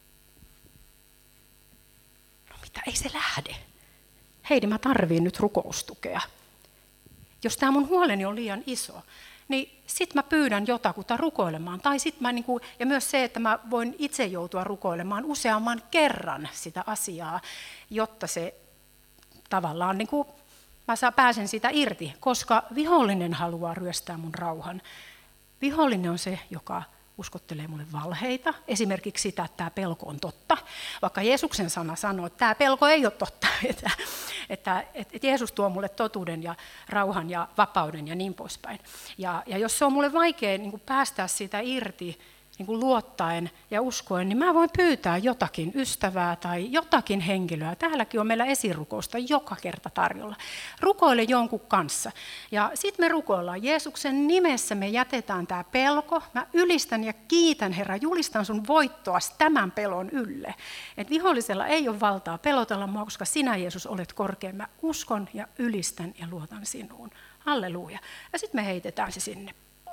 S1: No mitä, ei se lähde. Heidi, mä tarviin nyt rukoustukea. Jos tämä mun huoleni on liian iso, niin sit mä pyydän jotakuta rukoilemaan. Tai sit mä niinku, ja myös se, että mä voin itse joutua rukoilemaan useamman kerran sitä asiaa, jotta se tavallaan niinku, mä saa, pääsen siitä irti, koska vihollinen haluaa ryöstää mun rauhan. Vihollinen on se, joka uskottelee mulle valheita, esimerkiksi sitä, että tämä pelko on totta, vaikka Jeesuksen sana sanoo, että tämä pelko ei ole totta, että, että, että Jeesus tuo mulle totuuden ja rauhan ja vapauden ja niin poispäin. Ja, ja jos se on mulle vaikea niin kuin päästää siitä irti, niin kuin luottaen ja uskoen, niin mä voin pyytää jotakin ystävää tai jotakin henkilöä. Täälläkin on meillä esirukousta joka kerta tarjolla. Rukoile jonkun kanssa. Ja sitten me rukoillaan Jeesuksen nimessä, me jätetään tämä pelko. Mä ylistän ja kiitän, Herra, julistan sun voittoas tämän pelon ylle. Et vihollisella ei ole valtaa pelotella mua, koska sinä, Jeesus, olet korkein. Mä uskon ja ylistän ja luotan sinuun. Halleluja. Ja sitten me heitetään se sinne.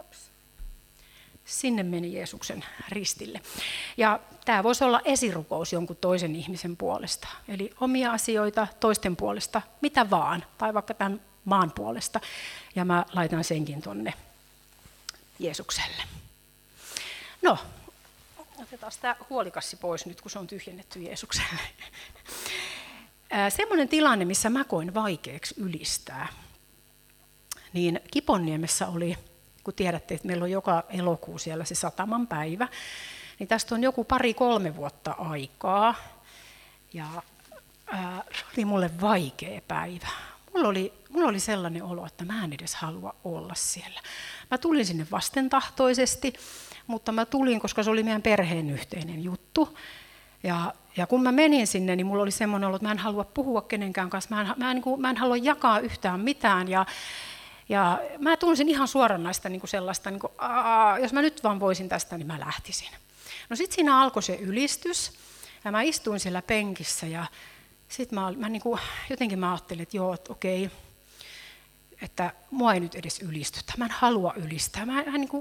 S1: Sinne meni Jeesuksen ristille. Ja tämä voisi olla esirukous jonkun toisen ihmisen puolesta. Eli omia asioita toisten puolesta, mitä vaan, tai vaikka tämän maan puolesta. Ja mä laitan senkin tonne Jeesukselle. No, otetaan tämä huolikassi pois nyt, kun se on tyhjennetty Jeesukselle. Semmoinen tilanne, missä mä koin vaikeaksi ylistää, niin Kiponniemessä oli, kun tiedätte, että meillä on joka elokuu siellä se sataman päivä, niin tästä on joku pari-kolme vuotta aikaa. Ja ää, se oli mulle vaikea päivä. Mulla oli, mulla oli sellainen olo, että mä en edes halua olla siellä. Mä tulin sinne vastentahtoisesti, mutta mä tulin, koska se oli meidän perheen yhteinen juttu. Ja, ja kun mä menin sinne, niin mulla oli semmoinen olo, että mä en halua puhua kenenkään kanssa, mä en, mä en, niin kuin, mä en halua jakaa yhtään mitään. Ja, Ja mä tunsin ihan suoranaista niin kuin sellaista, niin kuin, aa, jos mä nyt vaan voisin tästä, niin mä lähtisin. No sit siinä alkoi se ylistys, ja mä istuin siellä penkissä, ja sit mä, mä niin kuin, jotenkin mä ajattelin, että joo, että okei, että mua ei nyt edes ylistytä, mä en halua ylistää. Mä, mä, niin kuin,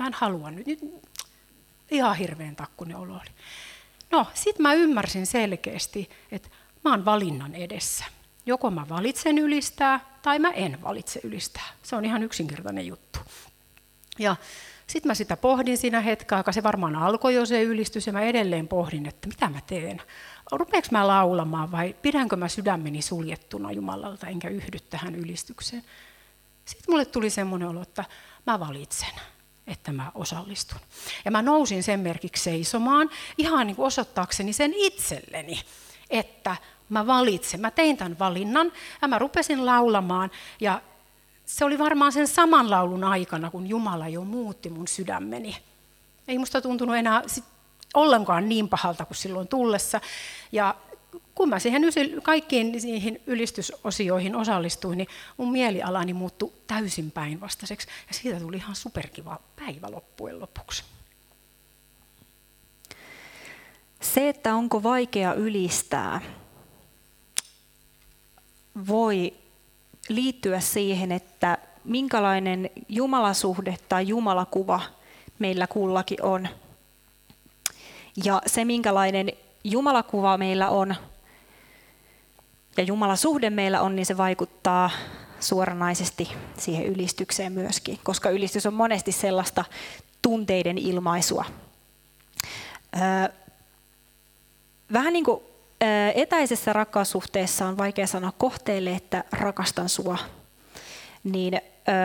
S1: mä en halua nyt. nyt ihan hirveän takkunen olo oli. No, sit mä ymmärsin selkeästi, että mä oon valinnan edessä. Joko mä valitsen ylistää, tai mä en valitse ylistää. Se on ihan yksinkertainen juttu. Ja sitten mä sitä pohdin siinä hetken aikaa, se varmaan alkoi jo se ylistys, ja mä edelleen pohdin, että mitä mä teen. Rupeanko mä laulamaan vai pidänkö mä sydämeni suljettuna Jumalalta, enkä yhdy tähän ylistykseen. Sitten mulle tuli semmoinen olo, että mä valitsen, että mä osallistun. Ja mä nousin sen merkiksi seisomaan, ihan niin kuin osoittaakseni sen itselleni, että mä valitsen, mä tein tämän valinnan, ja mä rupesin laulamaan, ja se oli varmaan sen saman laulun aikana, kun Jumala jo muutti mun sydämeni. Ei musta tuntunut enää sit ollenkaan niin pahalta kuin silloin tullessa. Ja kun mä siihen kaikkiin niihin ylistysosioihin osallistuin, niin mun mielialani muuttui täysin päinvastaiseksi. Ja siitä tuli ihan superkiva päivä loppujen lopuksi.
S2: Se, että onko vaikea ylistää, voi liittyä siihen, että minkälainen jumalasuhde tai jumalakuva meillä kullakin on. Ja se, minkälainen jumalakuva meillä on ja jumalasuhde meillä on, niin se vaikuttaa suoranaisesti siihen ylistykseen myöskin, koska ylistys on monesti sellaista tunteiden ilmaisua. Vähän niin kuin etäisessä rakkaussuhteessa on vaikea sanoa kohteelle, että rakastan sua, niin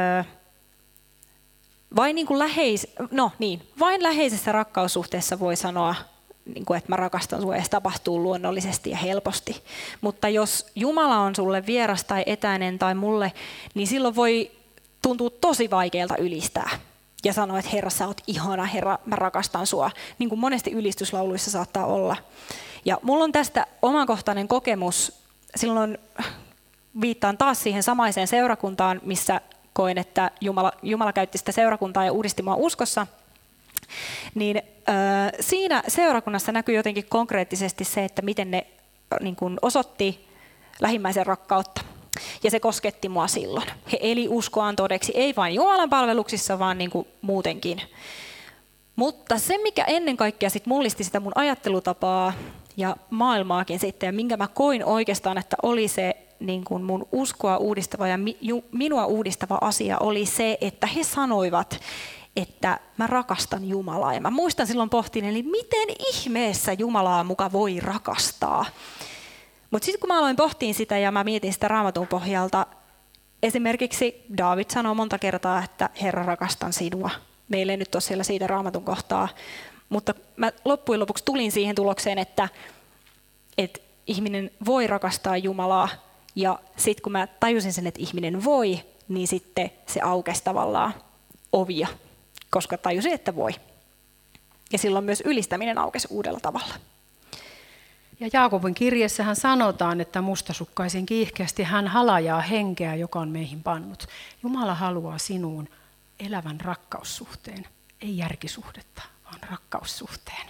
S2: vain, niin kuin läheis, no niin, vain läheisessä rakkaussuhteessa voi sanoa, niin kuin, että mä rakastan sua, ja se tapahtuu luonnollisesti ja helposti. Mutta jos Jumala on sulle vieras tai etäinen tai mulle, niin silloin voi tuntua tosi vaikealta ylistää. Ja sanoa, että Herra, sä oot ihana, Herra, mä rakastan sua. Niin kuin monesti ylistyslauluissa saattaa olla. Ja mulla on tästä omakohtainen kokemus. Silloin viittaan taas siihen samaiseen seurakuntaan, missä koin, että Jumala, Jumala käytti sitä seurakuntaa ja uudisti mua uskossa. Niin äh, siinä seurakunnassa näkyy jotenkin konkreettisesti se, että miten ne niin kuin osoitti lähimmäisen rakkautta. Ja se kosketti mua silloin. He eli uskoaan todeksi, ei vain Jumalan palveluksissa, vaan niin kuin muutenkin. Mutta se, mikä ennen kaikkea sit mullisti sitä mun ajattelutapaa ja maailmaakin sitten, ja minkä mä koin oikeastaan, että oli se niin kuin mun uskoa uudistava ja mi, ju, minua uudistava asia, oli se, että he sanoivat, että mä rakastan Jumalaa. Ja mä muistan silloin pohtin, eli miten ihmeessä Jumalaa muka voi rakastaa. Mutta sitten kun mä aloin pohtiin sitä ja mä mietin sitä Raamatun pohjalta, esimerkiksi Daavid sanoo monta kertaa, että Herra, rakastan sinua. Meillä ei nyt ole siellä siitä Raamatun kohtaa, mutta mä loppujen lopuksi tulin siihen tulokseen, että, että ihminen voi rakastaa Jumalaa. Ja sitten kun mä tajusin sen, että ihminen voi, niin sitten se aukesi tavallaan ovia, koska tajusin, että voi. Ja silloin myös ylistäminen aukesi uudella tavalla.
S1: Ja Jaakobin kirjeessähän sanotaan, että mustasukkaisen kiihkeästi hän halajaa henkeä, joka on meihin pannut. Jumala haluaa sinuun elävän rakkaussuhteen, ei järkisuhdetta, vaan rakkaussuhteen.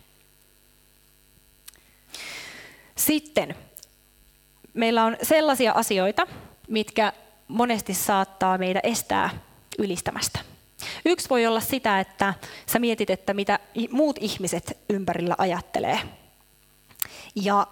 S2: Sitten meillä on sellaisia asioita, mitkä monesti saattaa meitä estää ylistämästä. Yksi voi olla sitä, että sä mietit, että mitä muut ihmiset ympärillä ajattelee. Ja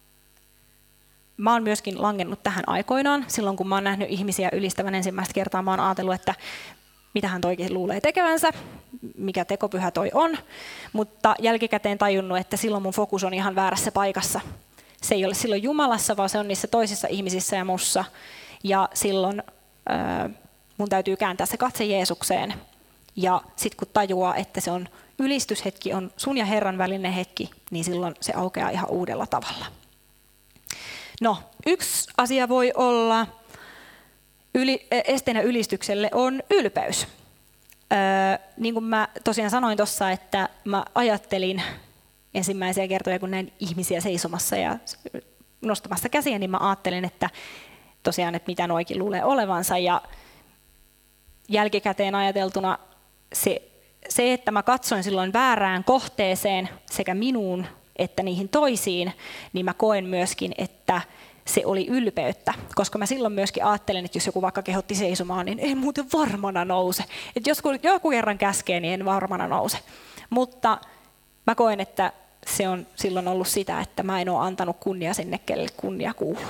S2: mä oon myöskin langennut tähän aikoinaan. Silloin kun mä oon nähnyt ihmisiä ylistävän ensimmäistä kertaa, mä oon ajatellut, että mitä hän toikin luulee tekevänsä, mikä tekopyhä toi on. Mutta jälkikäteen tajunnut, että silloin mun fokus on ihan väärässä paikassa. Se ei ole silloin Jumalassa, vaan se on niissä toisissa ihmisissä ja mussa. Ja silloin äh, mun täytyy kääntää se katse Jeesukseen. Ja sitten kun tajuaa, että se on ylistyshetki, on sun ja Herran välinen hetki, niin silloin se aukeaa ihan uudella tavalla. No, yksi asia voi olla yli, esteenä ylistykselle on ylpeys. Öö, niin kuin mä tosiaan sanoin tuossa, että mä ajattelin ensimmäisiä kertoja, kun näin ihmisiä seisomassa ja nostamassa käsiä, niin mä ajattelin, että tosiaan, että mitä noikin luulee olevansa. Ja jälkikäteen ajateltuna se, se, että mä katsoin silloin väärään kohteeseen sekä minuun että niihin toisiin, niin mä koen myöskin, että se oli ylpeyttä, koska mä silloin myöskin ajattelin, että jos joku vaikka kehotti seisomaan, niin ei muuten varmana nouse. Että jos joku kerran käskee, niin en varmana nouse. Mutta mä koen, että se on silloin ollut sitä, että mä en ole antanut kunnia sinne, kelle kunnia kuuluu.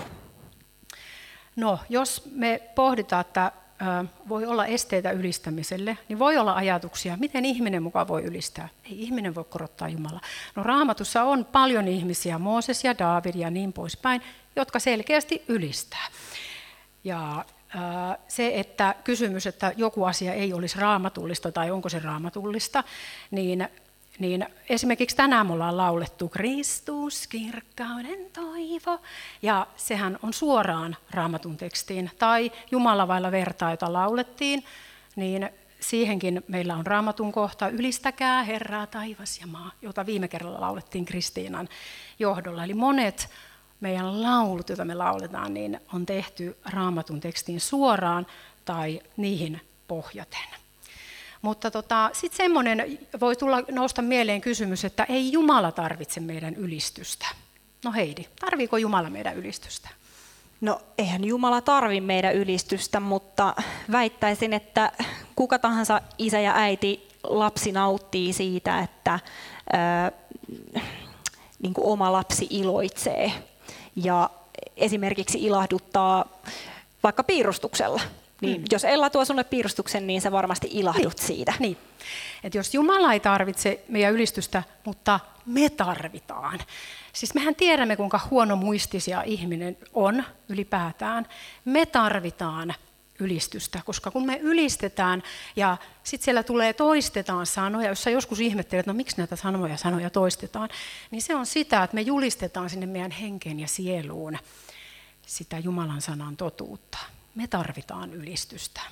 S1: No, jos me pohditaan, että voi olla esteitä ylistämiselle, niin voi olla ajatuksia, miten ihminen mukaan voi ylistää. Ei ihminen voi korottaa Jumalaa. No Raamatussa on paljon ihmisiä, Mooses ja Daavid ja niin poispäin, jotka selkeästi ylistää. Ja ää, se, että kysymys, että joku asia ei olisi raamatullista tai onko se raamatullista, niin, niin esimerkiksi tänään me ollaan laulettu Kristus, kirkkauden toivo, ja sehän on suoraan Raamatun tekstiin, tai Jumala vailla vertaa, jota laulettiin, niin siihenkin meillä on Raamatun kohta, ylistäkää Herraa taivas ja maa, jota viime kerralla laulettiin Kristiinan johdolla. Eli monet meidän laulut, joita me lauletaan, niin on tehty Raamatun tekstiin suoraan tai niihin pohjaten. Mutta tota, sitten semmoinen voi tulla nousta mieleen kysymys, että ei Jumala tarvitse meidän ylistystä. No Heidi, tarviiko Jumala meidän ylistystä?
S2: No eihän Jumala tarvi meidän ylistystä, mutta väittäisin, että kuka tahansa isä ja äiti lapsi nauttii siitä, että ää, niin kuin oma lapsi iloitsee ja esimerkiksi ilahduttaa vaikka piirustuksella. Niin, mm. Jos Ella tuo sulle piirustuksen, niin sä varmasti ilahdut niin, siitä.
S1: Niin. Et jos Jumala ei tarvitse meidän ylistystä, mutta me tarvitaan. Siis mehän tiedämme, kuinka huonomuistisia ihminen on ylipäätään. Me tarvitaan ylistystä, koska kun me ylistetään ja sitten siellä tulee toistetaan sanoja, jos sä joskus ihmettelet, että no miksi näitä sanoja sanoja toistetaan, niin se on sitä, että me julistetaan sinne meidän henkeen ja sieluun sitä Jumalan sanan totuutta. Me tarvitaan ylistystä.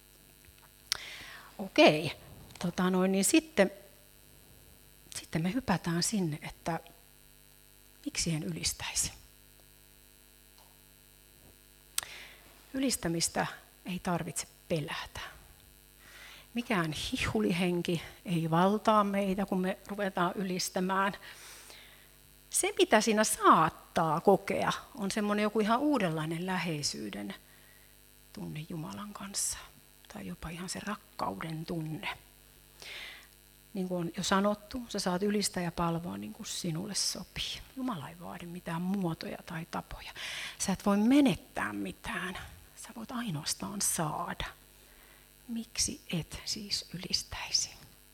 S1: Okei, tota noin, niin sitten, sitten me hypätään sinne, että miksi en ylistäisi? Ylistämistä ei tarvitse pelätä. Mikään hihulihenki ei valtaa meitä, kun me ruvetaan ylistämään. Se, mitä siinä saattaa kokea, on semmoinen joku ihan uudenlainen läheisyyden tunne Jumalan kanssa. Tai jopa ihan se rakkauden tunne. Niin kuin on jo sanottu, sä saat ylistää ja palvoa niin kuin sinulle sopii. Jumala ei vaadi mitään muotoja tai tapoja. Sä et voi menettää mitään. Sä voit ainoastaan saada. Miksi et siis ylistäisi?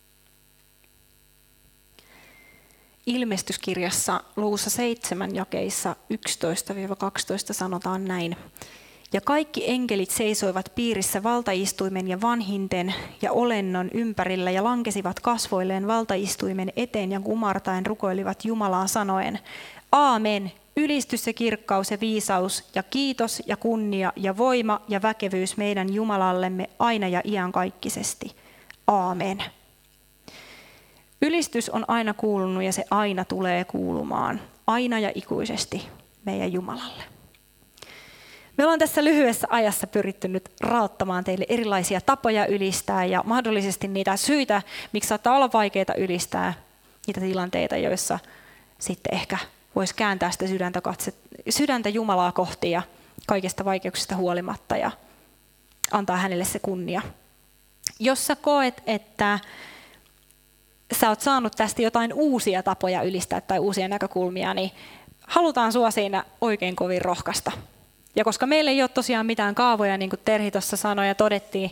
S2: Ilmestyskirjassa luvussa seitsemän jakeissa yksitoista kaksitoista sanotaan näin. Ja kaikki enkelit seisoivat piirissä valtaistuimen ja vanhinten ja olennon ympärillä ja lankesivat kasvoilleen valtaistuimen eteen ja kumartaen rukoilivat Jumalaa sanoen, Aamen, ylistys ja kirkkaus ja viisaus ja kiitos ja kunnia ja voima ja väkevyys meidän Jumalallemme aina ja iankaikkisesti. Aamen. Ylistys on aina kuulunut ja se aina tulee kuulumaan, aina ja ikuisesti meidän Jumalalle. Me ollaan tässä lyhyessä ajassa pyritty nyt raottamaan teille erilaisia tapoja ylistää ja mahdollisesti niitä syitä, miksi saattaa olla vaikeaa ylistää, niitä tilanteita, joissa sitten ehkä voisi kääntää sitä sydäntä, katse, sydäntä Jumalaa kohti ja kaikista vaikeuksista huolimatta ja antaa hänelle se kunnia. Jos sä koet, että sä oot saanut tästä jotain uusia tapoja ylistää tai uusia näkökulmia, niin halutaan sua siinä oikein kovin rohkaista. Ja koska meillä ei ole tosiaan mitään kaavoja, niin kuin Terhi tuossa sanoi ja todettiin,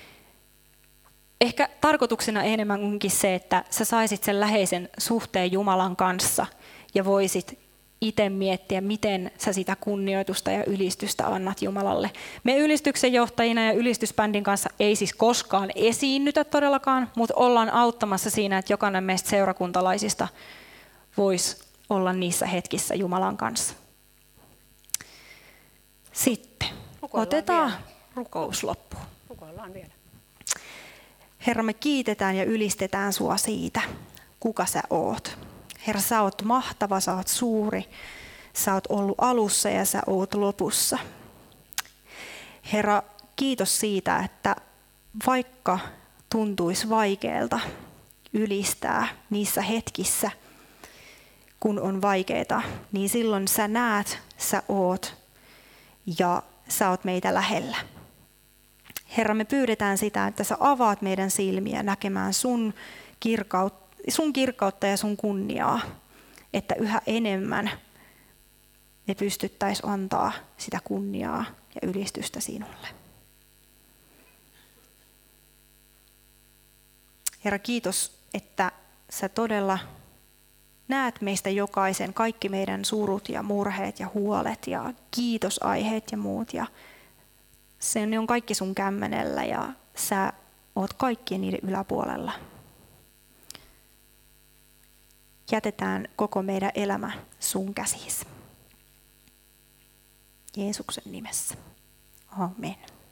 S2: ehkä tarkoituksena enemmänkin se, että sä saisit sen läheisen suhteen Jumalan kanssa ja voisit itse miettiä, miten sä sitä kunnioitusta ja ylistystä annat Jumalalle. Me ylistyksen johtajina ja ylistysbändin kanssa ei siis koskaan esiinnytä todellakaan, mutta ollaan auttamassa siinä, että jokainen meistä seurakuntalaisista voisi olla niissä hetkissä Jumalan kanssa. Sitten rukoillaan otetaan vielä. Rukous loppuun.
S1: Rukoillaan vielä.
S2: Herra, me kiitetään ja ylistetään sua siitä, kuka sä oot. Herra, sä oot mahtava, sä oot suuri, sä oot ollut alussa ja sä oot lopussa. Herra, kiitos siitä, että vaikka tuntuisi vaikealta ylistää niissä hetkissä, kun on vaikeaa, niin silloin sä näet, sä oot ja sä oot meitä lähellä. Herra, me pyydetään sitä, että sä avaat meidän silmiä näkemään sun kirkautta, sun kirkautta ja sun kunniaa, että yhä enemmän me pystyttäisiin antaa sitä kunniaa ja ylistystä sinulle. Herra, kiitos, että sä todella näet meistä jokaisen, kaikki meidän surut ja murheet ja huolet ja kiitosaiheet ja muut. Ja se on kaikki sun kämmenellä ja sä oot kaikkien niiden yläpuolella. Jätetään koko meidän elämä sun käsiisi. Jeesuksen nimessä. Amen.